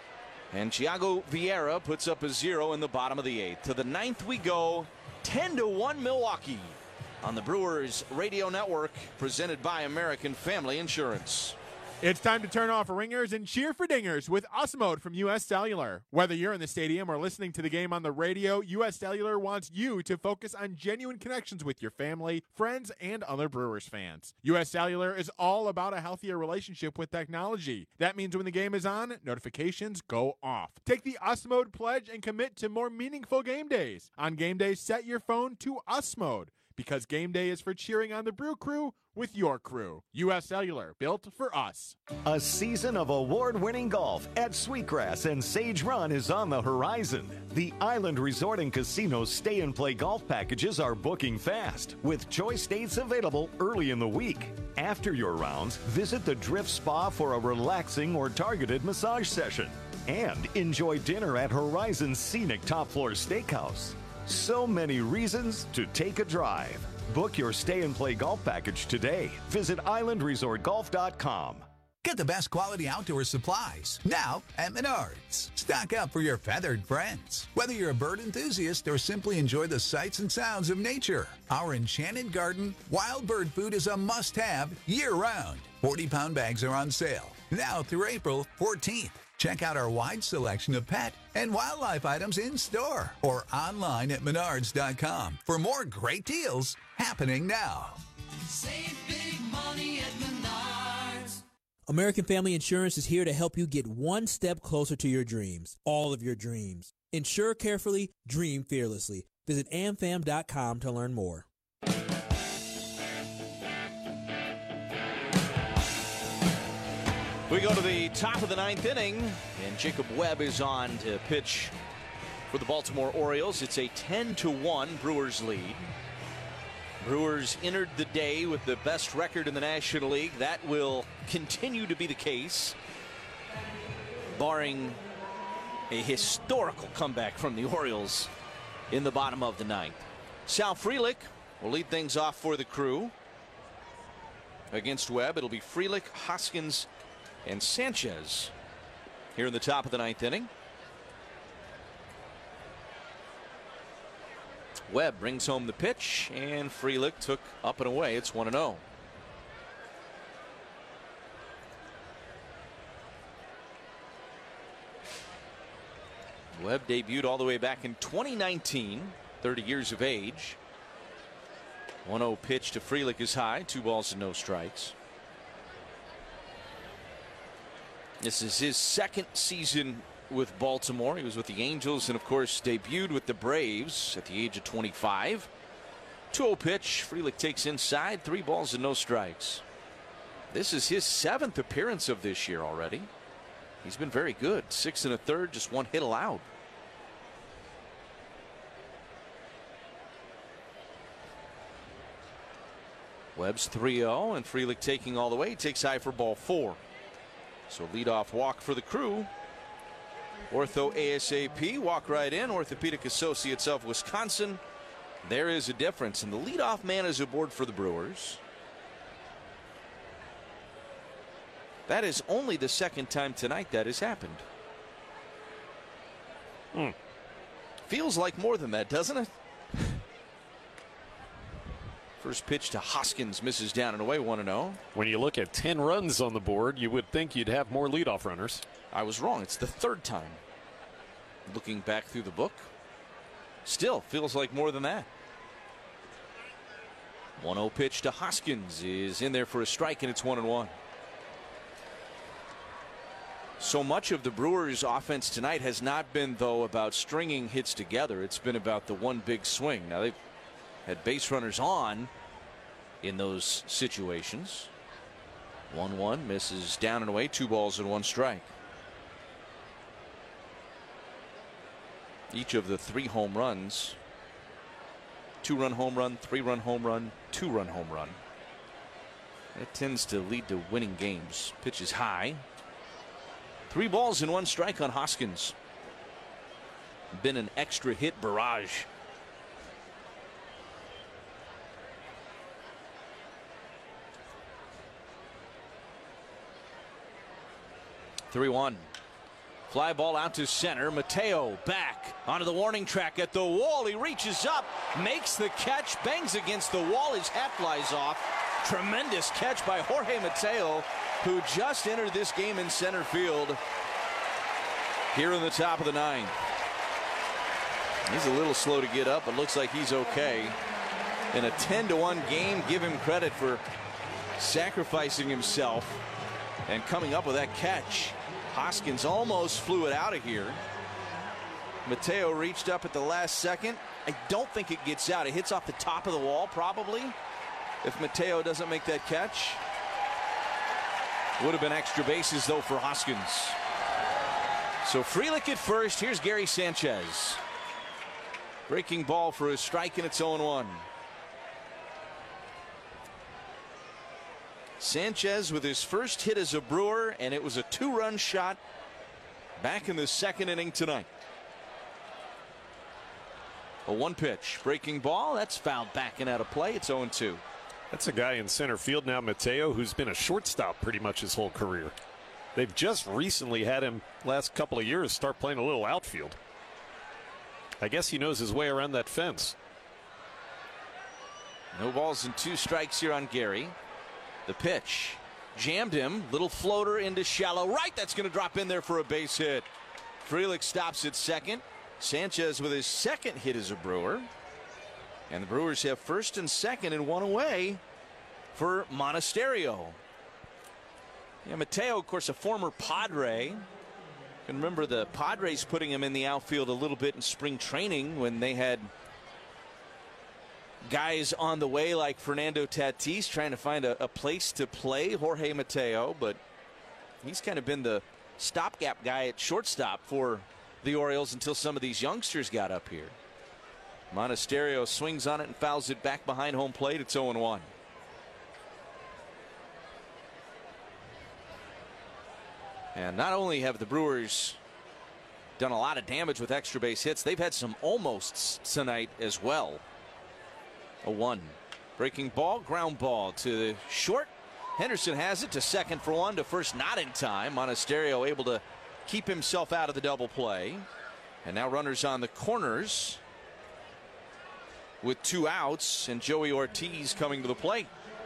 And Thiago Vieira puts up a zero in the bottom of the eighth. To the ninth we go. ten to one Milwaukee on the Brewers Radio Network, presented by American Family Insurance. It's time to turn off ringers and cheer for dingers with U S Mode from U S Cellular. Whether you're in the stadium or listening to the game on the radio, U S Cellular wants you to focus on genuine connections with your family, friends, and other Brewers fans. U S Cellular is all about a healthier relationship with technology. That means when the game is on, notifications go off. Take the U S Mode pledge and commit to more meaningful game days. On game days, set your phone to U S Mode, because game day is for cheering on the Brew Crew with your crew. U S Cellular, built for us. A season of award-winning golf at Sweetgrass and Sage Run is on the horizon. The Island Resort and Casino Stay and Play golf packages are booking fast, with choice dates available early in the week. After your rounds, visit the Drift Spa for a relaxing or targeted massage session. And enjoy dinner at Horizon's scenic top-floor steakhouse. So many reasons to take a drive. Book your stay and play golf package today. Visit island resort golf dot com. Get the best quality outdoor supplies now at Menards. Stock up for your feathered friends. Whether you're a bird enthusiast or simply enjoy the sights and sounds of nature, our Enchanted Garden wild bird food is a must-have year-round. forty-pound bags are on sale now through April fourteenth. Check out our wide selection of pet and wildlife items in store or online at menards dot com for more great deals happening now. Save big money at Menards. American Family Insurance is here to help you get one step closer to your dreams, all of your dreams. Insure carefully, dream fearlessly. Visit a m fam dot com to learn more. We go to the top of the ninth inning, and Jacob Webb is on to pitch for the Baltimore Orioles. It's a ten to one Brewers lead. Brewers entered the day with the best record in the National League. That will continue to be the case, barring A historical comeback from the Orioles in the bottom of the ninth. Sal Frelick will lead things off for the Crew. Against Webb, it'll be Frelick, Hoskins, and Sanchez here in the top of the ninth inning. Webb brings home the pitch, and Frelick took up and away. It's one and oh. Webb debuted all the way back in twenty nineteen, thirty years of age. one oh pitch to Frelick is high, two balls and no strikes. This is his second season with Baltimore. He was with the Angels and, of course, debuted with the Braves at the age of twenty-five. two oh pitch. Frelick takes inside, three balls and no strikes. This is his seventh appearance of this year already. He's been very good. Six and a third, just one hit allowed. Webb's three oh, and Frelick taking all the way. He takes high for ball four. So leadoff walk for the Crew. Ortho ASAP, walk right in. Orthopedic Associates of Wisconsin. There is a difference, and the leadoff man is aboard for the Brewers. That is only the second time tonight that has happened. Hmm. Feels like more than that, doesn't it? First pitch to Hoskins, misses down and away, one and oh. When you look at ten runs on the board, you would think you'd have more leadoff runners. I was wrong. It's the third time. Looking back through the book, still feels like more than that. one oh pitch to Hoskins is in there for a strike, and it's one and one. So much of the Brewers' offense tonight has not been, though, about stringing hits together. It's been about the one big swing. Now, they've had base runners on in those situations. one one, misses down and away, two balls and one strike. Each of the three home runs, two-run home run, three-run home run, two-run home run. It tends to lead to winning games. Pitch is high. Three balls and one strike on Hoskins. Been an extra hit barrage. three one. Fly ball out to center. Mateo back onto the warning track at the wall. He reaches up, makes the catch, bangs against the wall. His hat flies off. Tremendous catch by Jorge Mateo, who just entered this game in center field here in the top of the ninth. He's a little slow to get up, but looks like he's okay. In a ten to one game, give him credit for sacrificing himself and coming up with that catch. Hoskins almost flew it out of here. Mateo reached up at the last second. I don't think it gets out. It hits off the top of the wall, probably, if Mateo doesn't make that catch. Would have been extra bases, though, for Hoskins. So Frelick at first. Here's Gary Sanchez. Breaking ball for a strike, and it's oh one. Sanchez with his first hit as a Brewer, and it was a two-run shot back in the second inning tonight. A one pitch breaking ball, that's fouled back and out of play. It's oh two. That's a guy in center field now, Mateo, who's been a shortstop pretty much his whole career. They've just recently had him last couple of years start playing a little outfield. I guess he knows his way around that fence. No balls and two strikes here on Gary. The pitch jammed him. Little floater into shallow right. That's going to drop in there for a base hit. Frelick stops at second. Sanchez with his second hit as a Brewer. And the Brewers have first and second and one away for Monasterio. Yeah, Mateo, of course, a former Padre. Can remember the Padres putting him in the outfield a little bit in spring training when they had guys on the way like Fernando Tatis trying to find a, a place to play Jorge Mateo, but he's kind of been the stopgap guy at shortstop for the Orioles until some of these youngsters got up here. Monasterio swings on it and fouls it back behind home plate. It's oh one. And not only have the Brewers done a lot of damage with extra base hits. They've had some almosts tonight as well. A one. Breaking ball, ground ball to short. Henderson has it to second for one, to first not in time. Monasterio able to keep himself out of the double play. And now runners on the corners with two outs, and Joey Ortiz coming to the plate.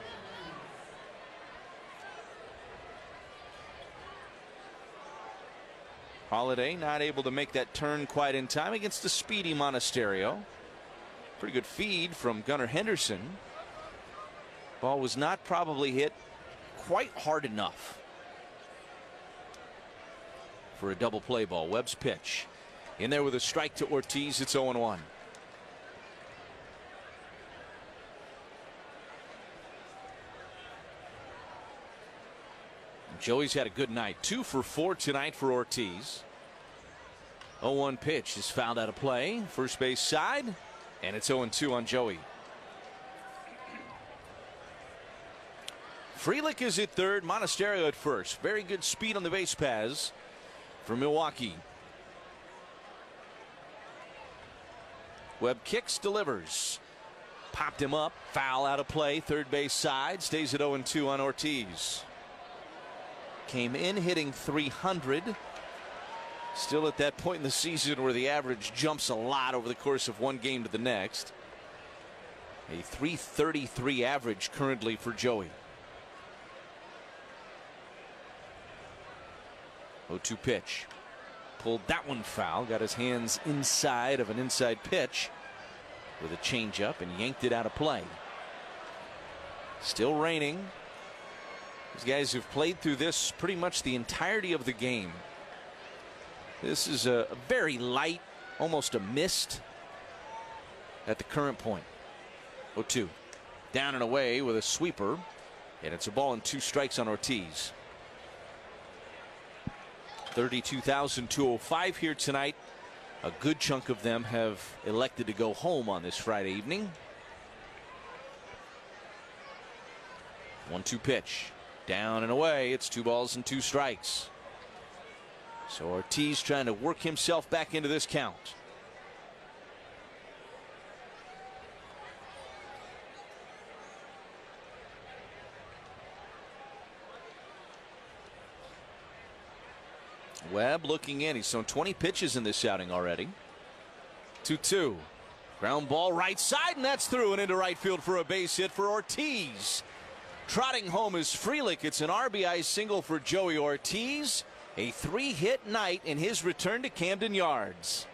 Holiday not able to make that turn quite in time against the speedy Monasterio. Pretty good feed from Gunnar Henderson. Ball was not probably hit quite hard enough for a double play ball. Webb's pitch in there with a strike to Ortiz. It's oh and one. Joey's had a good night. Two for four tonight for Ortiz. oh one pitch is fouled out of play. First base side, and it's oh and two on Joey. Frelick is at third, Monasterio at first. Very good speed on the base paths for Milwaukee. Webb kicks, delivers. Popped him up, foul out of play, third base side, stays at oh and two on Ortiz. Came in hitting three hundred. Still at that point in the season where the average jumps a lot over the course of one game to the next. A three thirty-three average currently for Joey. oh two pitch. Pulled that one foul. Got his hands inside of an inside pitch with a changeup and yanked it out of play. Still raining. These guys have played through this pretty much the entirety of the game. This is a, a very light, almost a mist at the current point. oh two. Down and away with a sweeper. And it's a ball and two strikes on Ortiz. thirty-two thousand two hundred five here tonight. A good chunk of them have elected to go home on this Friday evening. one two pitch. Down and away. It's two balls and two strikes. So Ortiz trying to work himself back into this count. Webb looking in. He's thrown twenty pitches in this outing already. two two. Ground ball right side, and that's through and into right field for a base hit for Ortiz. Trotting home is Frelick. It's an R B I single for Joey Ortiz. A three-hit night in his return to Camden Yards.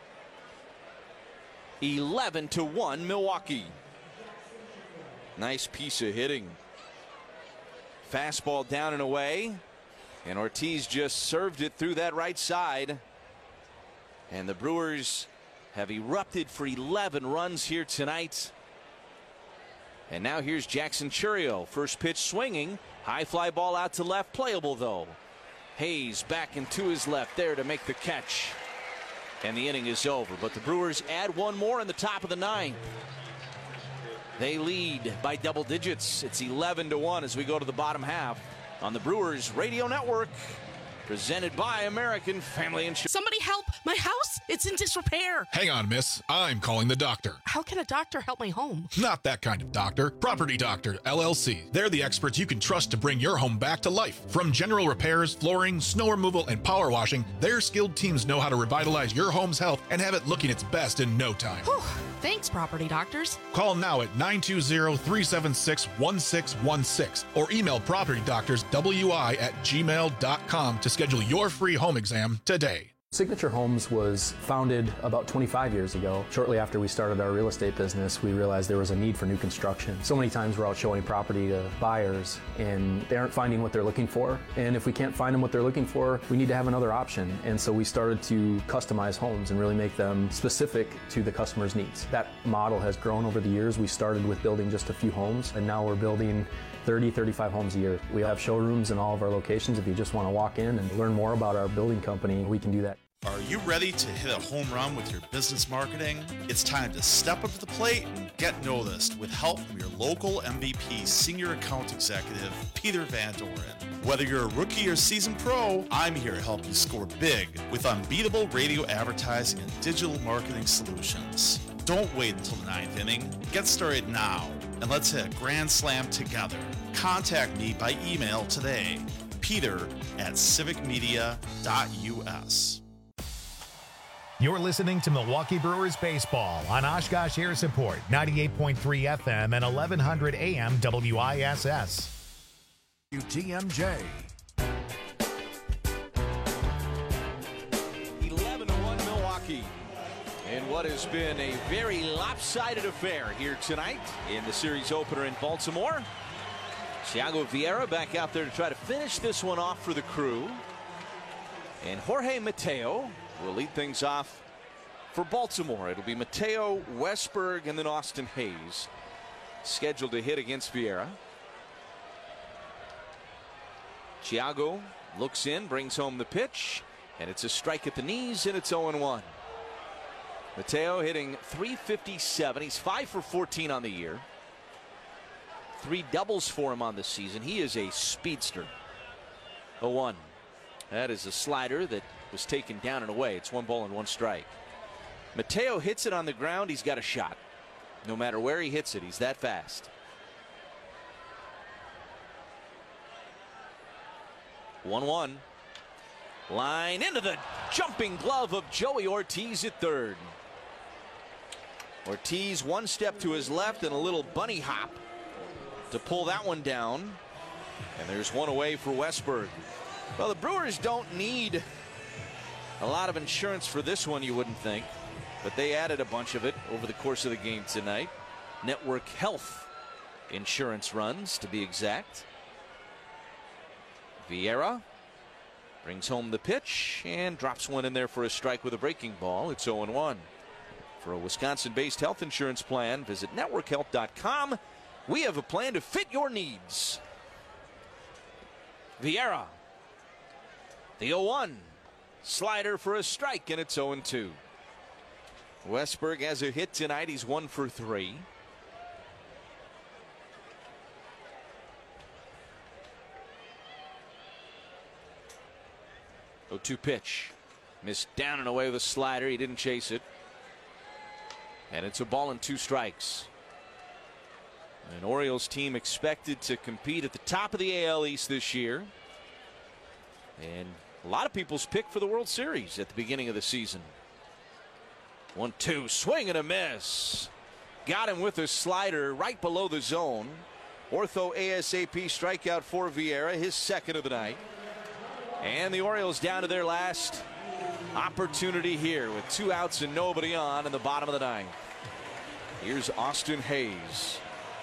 eleven to one Milwaukee. Nice piece of hitting. Fastball down and away. And Ortiz just served it through that right side. And the Brewers have erupted for eleven runs here tonight. And now here's Jackson Chourio. First pitch swinging. High fly ball out to left. Playable though. Hayes back into his left there to make the catch. And the inning is over. But the Brewers add one more in the top of the ninth. They lead by double digits. It's eleven to one as we go to the bottom half on the Brewers Radio Network. Presented by American Family Insurance. Somebody help! My house, it's in disrepair. Hang on, miss. I'm calling the doctor. How can a doctor help my home? Not that kind of doctor. Property Doctor, L L C. They're the experts you can trust to bring your home back to life. From general repairs, flooring, snow removal, and power washing, their skilled teams know how to revitalize your home's health and have it looking its best in no time. Whew. Thanks, Property Doctors. Call now at nine two zero, three seven six, one six one six or email Property Doctors W I at gmail dot com to schedule your free home exam today. Signature Homes was founded about twenty-five years ago. Shortly after we started our real estate business, we realized there was a need for new construction. So many times we're out showing property to buyers and they aren't finding what they're looking for. And if we can't find them what they're looking for, we need to have another option. And so we started to customize homes and really make them specific to the customer's needs. That model has grown over the years. We started with building just a few homes, and now we're building thirty, thirty-five homes a year. We have showrooms in all of our locations. If you just want to walk in and learn more about our building company, we can do that. Are you ready to hit a home run with your business marketing? It's time to step up to the plate and get noticed with help from your local M V P Senior Account Executive, Peter Van Doren. Whether you're a rookie or seasoned pro, I'm here to help you score big with unbeatable radio advertising and digital marketing solutions. Don't wait until the ninth inning. Get started now, and let's hit a grand slam together. Contact me by email today, peter at civic media dot u s. You're listening to Milwaukee Brewers baseball on Oshkosh Air Support, ninety-eight point three F M and eleven hundred A M W I S S. W T M J. eleven to one Milwaukee. In what has been a very lopsided affair here tonight in the series opener in Baltimore. Thiago Vieira back out there to try to finish this one off for the Crew. And Jorge Mateo will lead things off for Baltimore. It'll be Mateo, Westberg, and then Austin Hayes scheduled to hit against Vieira. Thiago looks in, brings home the pitch, and it's a strike at the knees, and it's oh and one. Mateo hitting three fifty-seven. He's five for fourteen on the year. Three doubles for him on the season. He is a speedster. oh one. That is a slider that was taken down and away. It's one ball and one strike. Mateo hits it on the ground. He's got a shot. No matter where he hits it, he's that fast. one one. Line into the jumping glove of Joey Ortiz at third. Ortiz one step to his left and a little bunny hop to pull that one down. And there's one away for Westberg. Well, the Brewers don't need a lot of insurance for this one, you wouldn't think, but they added a bunch of it over the course of the game tonight. Network Health insurance runs, to be exact. Vieira brings home the pitch and drops one in there for a strike with a breaking ball. It's oh and one. For a Wisconsin-based health insurance plan, visit network health dot com. We have a plan to fit your needs. Vieira. The oh one. Slider for a strike, and it's oh and two. Westberg has a hit tonight. He's one for three. oh two pitch. Missed down and away with a slider. He didn't chase it. And it's a ball and two strikes. An Orioles team expected to compete at the top of the A L East this year. And a lot of people's pick for the World Series at the beginning of the season. one two, swing and a miss. Got him with a slider right below the zone. Ortho ASAP strikeout for Vieira, his second of the night. And the Orioles down to their last opportunity here with two outs and nobody on in the bottom of the ninth. Here's Austin Hayes.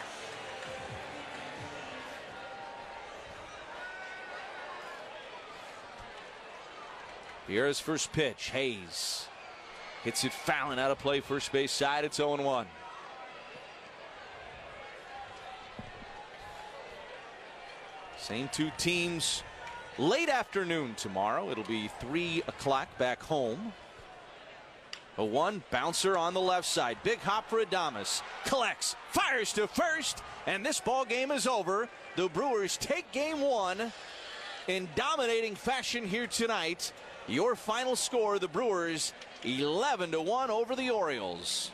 Vieira's first pitch. Hayes hits it fouling out of play, first base side. It's oh and one. Same two teams late afternoon tomorrow. It'll be three o'clock back home. A one bouncer on the left side. Big hop for Adames. Collects, fires to first, and this ball game is over. The Brewers take game one in dominating fashion here tonight. Your final score, the Brewers eleven to one over the Orioles.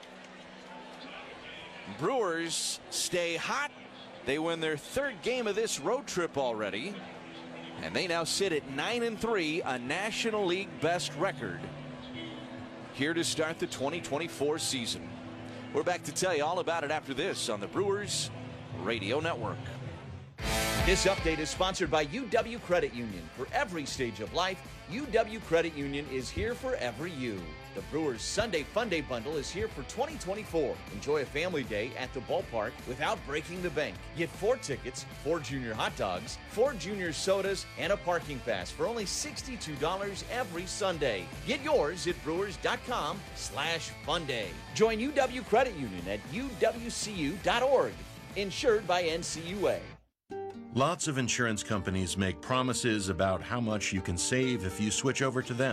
Brewers stay hot. They win their third game of this road trip already. And they now sit at nine and three, a National League best record. Here to start the twenty twenty-four season. We're back to tell you all about it after this on the Brewers Radio Network. This update is sponsored by U W Credit Union. For every stage of life, U W Credit Union is here for every you. The Brewers Sunday Fun Day Bundle is here for twenty twenty-four. Enjoy a family day at the ballpark without breaking the bank. Get four tickets, four junior hot dogs, four junior sodas, and a parking pass for only sixty-two dollars every Sunday. Get yours at brewers.com slash fun day. Join U W Credit Union at U W C U dot org. Insured by N C U A. Lots of insurance companies make promises about how much you can save if you switch over to them.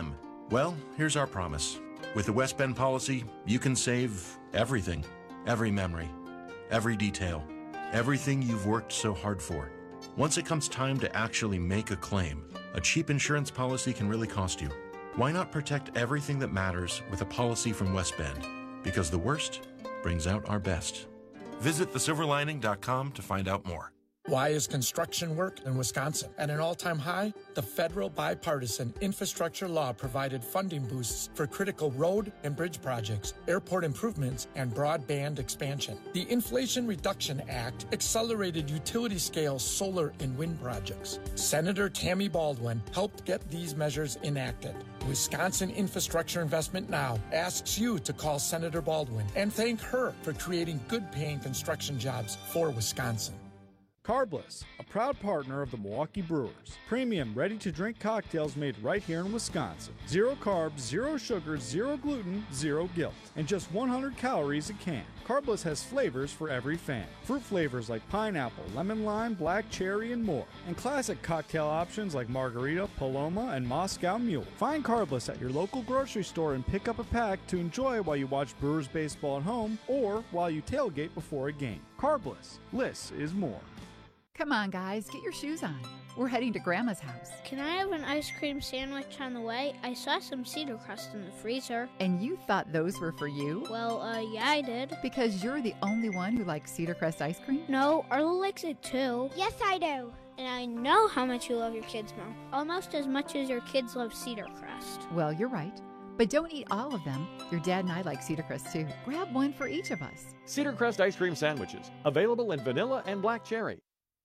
Well, here's our promise. With the West Bend policy, you can save everything, every memory, every detail, everything you've worked so hard for. Once it comes time to actually make a claim, a cheap insurance policy can really cost you. Why not protect everything that matters with a policy from West Bend? Because the worst brings out our best. Visit the silver lining dot com to find out more. Why is construction work in Wisconsin at an all-time high? The federal bipartisan infrastructure law provided funding boosts for critical road and bridge projects, airport improvements, and broadband expansion. The Inflation Reduction Act accelerated utility-scale solar and wind projects. Senator Tammy Baldwin helped get these measures enacted. Wisconsin Infrastructure Investment Now asks you to call Senator Baldwin and thank her for creating good-paying construction jobs for Wisconsin. Carbless, a proud partner of the Milwaukee Brewers. Premium, ready-to-drink cocktails made right here in Wisconsin. Zero carbs, zero sugar, zero gluten, zero guilt. And just one hundred calories a can. Carbless has flavors for every fan. Fruit flavors like pineapple, lemon lime, black cherry, and more. And classic cocktail options like margarita, Paloma, and Moscow Mule. Find Carbless at your local grocery store and pick up a pack to enjoy while you watch Brewers baseball at home or while you tailgate before a game. Carbless. Less is more. Come on, guys, get your shoes on. We're heading to Grandma's house. Can I have an ice cream sandwich on the way? I saw some cedar crust in the freezer. And you thought those were for you? Well, uh, yeah, I did. Because you're the only one who likes cedar crust ice cream? No, Arlo likes it too. Yes, I do. And I know how much you love your kids, Mom. Almost as much as your kids love cedar crust. Well, you're right. But don't eat all of them. Your dad and I like cedar crust too. Grab one for each of us. Cedar crust ice cream sandwiches, available in vanilla and black cherry.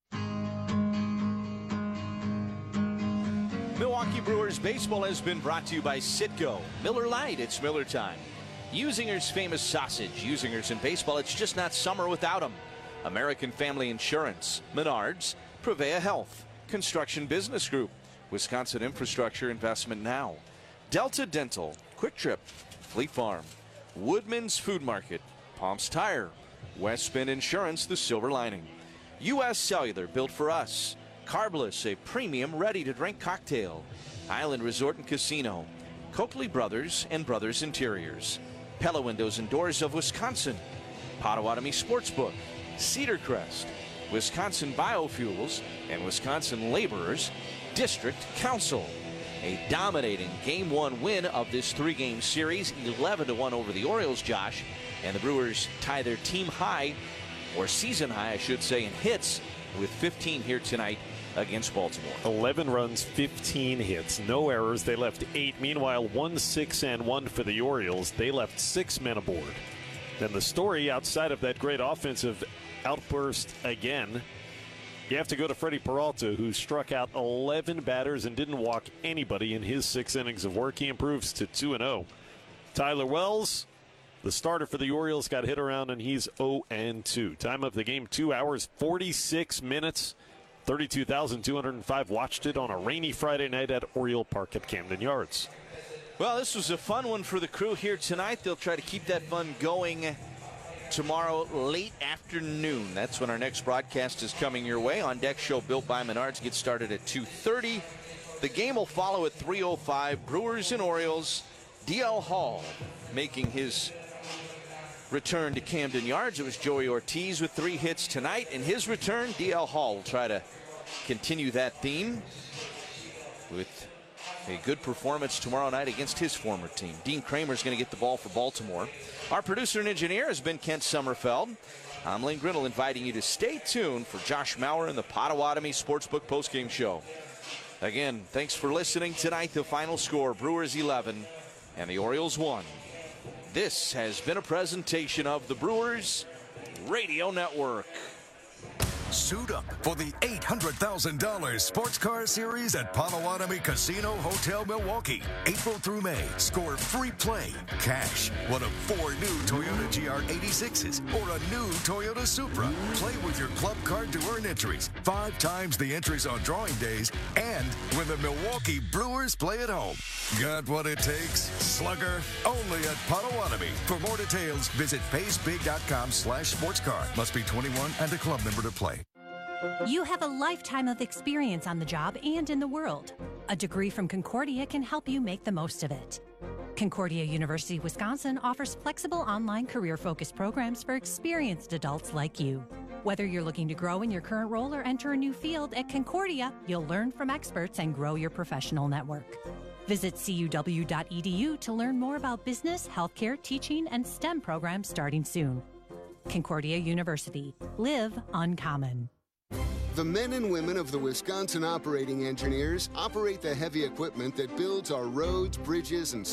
Milwaukee Brewers baseball has been brought to you by Citgo. Miller Lite, it's Miller time. Usinger's famous sausage. Usinger's in baseball, it's just not summer without them. American Family Insurance, Menards, Prevea Health, Construction Business Group, Wisconsin Infrastructure Investment Now, Delta Dental, Quick Trip, Fleet Farm, Woodman's Food Market, Palms Tire, West Bend Insurance, The Silver Lining, U S Cellular, built for us, Carbless, a premium ready-to-drink cocktail, Island Resort and Casino, Coakley Brothers and Brothers Interiors, Pella Windows and Doors of Wisconsin, Potawatomi Sportsbook, Cedar Crest, Wisconsin Biofuels, and Wisconsin Laborers District Council. A dominating game one win of this three-game series, eleven to one over the Orioles, Josh, and the Brewers tie their team high, or season high, I should say, in hits with fifteen here tonight against Baltimore. eleven runs, fifteen hits, no errors. They left eight. Meanwhile, one, six, and one for the Orioles. They left six men aboard. Then the story outside of that great offensive outburst again, you have to go to Freddie Peralta, who struck out eleven batters and didn't walk anybody in his six innings of work. He improves to two and oh. Tyler Wells, the starter for the Orioles, got hit around, and he's oh and two. Time of the game, two hours, forty-six minutes. thirty-two thousand two hundred five watched it on a rainy Friday night at Oriole Park at Camden Yards. Well, this was a fun one for the crew here tonight. They'll try to keep that fun going tomorrow late afternoon. That's when our next broadcast is coming your way. On Deck show built by Menards gets started at two thirty. The game will follow at three oh five. Brewers and Orioles. D L Hall making his return to Camden Yards. It was Joey Ortiz with three hits tonight. In his return, D L Hall will try to continue that theme with a good performance tomorrow night against his former team. Dean Kramer is going to get the ball for Baltimore. Our producer and engineer has been Kent Sommerfeld. I'm Lane Grindle, inviting you to stay tuned for Josh Maurer and the Potawatomi Sportsbook postgame show. Again, thanks for listening tonight. The final score, Brewers eleven and the Orioles one. This has been a presentation of the Brewers Radio Network. Suit up for the eight hundred thousand dollars Sports Car Series at Potawatomi Casino Hotel Milwaukee. April through May, score free play, cash, one of four new Toyota G R eighty-sixes or a new Toyota Supra. Play with your club card to earn entries, five times the entries on drawing days, and when the Milwaukee Brewers play at home. Got what it takes? Slugger, only at Potawatomi. For more details, visit paysbig.com slash sportscar. Must be twenty-one and a club member to play. You have a lifetime of experience on the job and in the world. A degree from Concordia can help you make the most of it. Concordia University, Wisconsin offers flexible online career-focused programs for experienced adults like you. Whether you're looking to grow in your current role or enter a new field, at Concordia, you'll learn from experts and grow your professional network. Visit C U W dot E D U to learn more about business, healthcare, teaching, and STEM programs starting soon. Concordia University. Live uncommon. The men and women of the Wisconsin Operating Engineers operate the heavy equipment that builds our roads, bridges, and